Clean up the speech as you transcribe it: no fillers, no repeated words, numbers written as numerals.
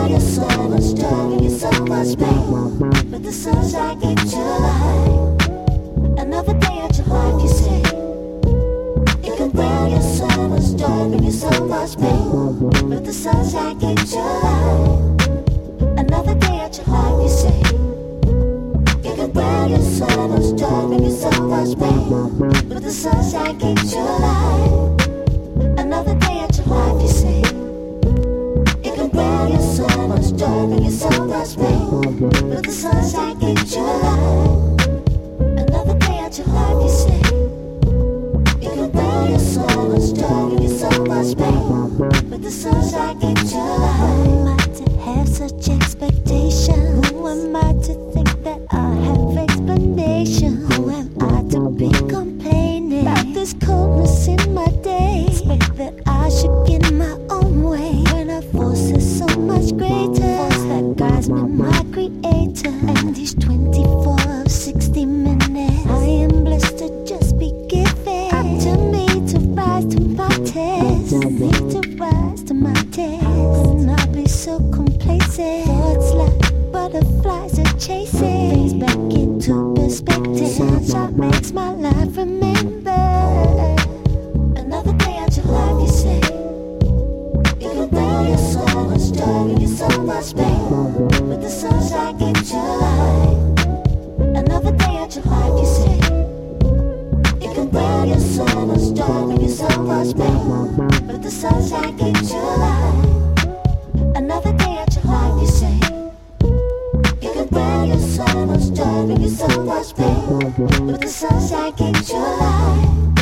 wear your so much joy, give you so much pain. But the sunshine keeps you alive. Another day at your life, you say. You can wear your so much joy, give you so much pain. But the sunshine keeps you alive. Another day at your life, you say. You can wear your so much joy, give you so much pain. But the sunshine keeps you alive. Another day at your life, you say. You can wear your so much joy, give you so much pain. But the sunshine keeps you alive. Another day at your life, you say. You can wear your so much joy, give you so much pain. But the sunshine keeps you alive. Who am I to have such expectations? Who am I to think that I have explanation? Who am I to be complaining about this coldness in my day? Expect that I should get my own way when our force is so much greater. Force that guides me, my creator. And these 24 of 60 minutes, I am blessed to just be given. Up to me to rise to my test. To me to rise to my test. And I'll be so complacent. Thoughts like butterflies are chasing things back into perspective. Sunshine makes my life remember. Another day at your life, you say. You can wear your so much joy, give you so much pain. But the sunshine keeps you alive. Another day at your life, you say. You can wear your so much joy, give you so much pain. But the sunshine keeps you alive. Another day at your life, you say. You can wear your so much joy, give you so much pain. But the sunshine keeps you alive.